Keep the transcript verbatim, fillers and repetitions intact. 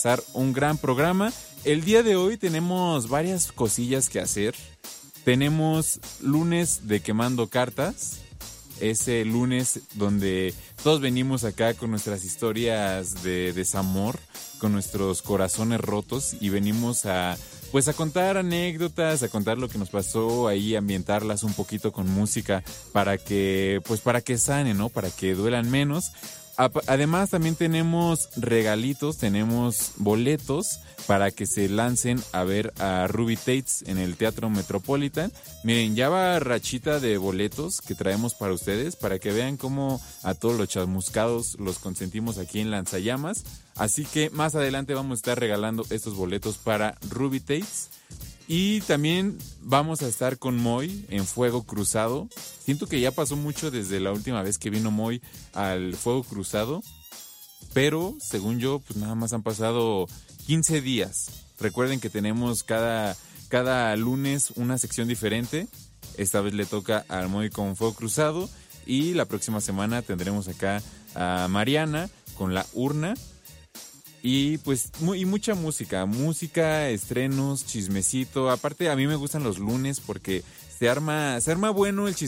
pasar un gran programa. El día de hoy tenemos varias cosillas que hacer. Tenemos lunes de quemando cartas. Ese lunes donde todos venimos acá con nuestras historias de desamor, con nuestros corazones rotos y venimos a pues a contar anécdotas, a contar lo que nos pasó ahí, ambientarlas un poquito con música para que pues para que sanen, ¿no? Para que duelan menos. Además también tenemos regalitos, tenemos boletos para que se lancen a ver a Ruby Tates en el Teatro Metropolitan. Miren, ya va rachita de boletos que traemos para ustedes, para que vean cómo a todos los chamuscados los consentimos aquí en Lanzallamas. Así que más adelante vamos a estar regalando estos boletos para Ruby Tates. Y también vamos a estar con Moy en Fuego Cruzado. Siento que ya pasó mucho desde la última vez que vino Moy al Fuego Cruzado. Pero, según yo, pues nada más han pasado quince días. Recuerden que tenemos cada, cada lunes una sección diferente. Esta vez le toca al Moy con Fuego Cruzado. Y la próxima semana tendremos acá a Mariana con La Urna. Y pues muy, y mucha música, música, estrenos, chismecito. Aparte a mí me gustan los lunes porque se arma, se arma bueno el chismecito.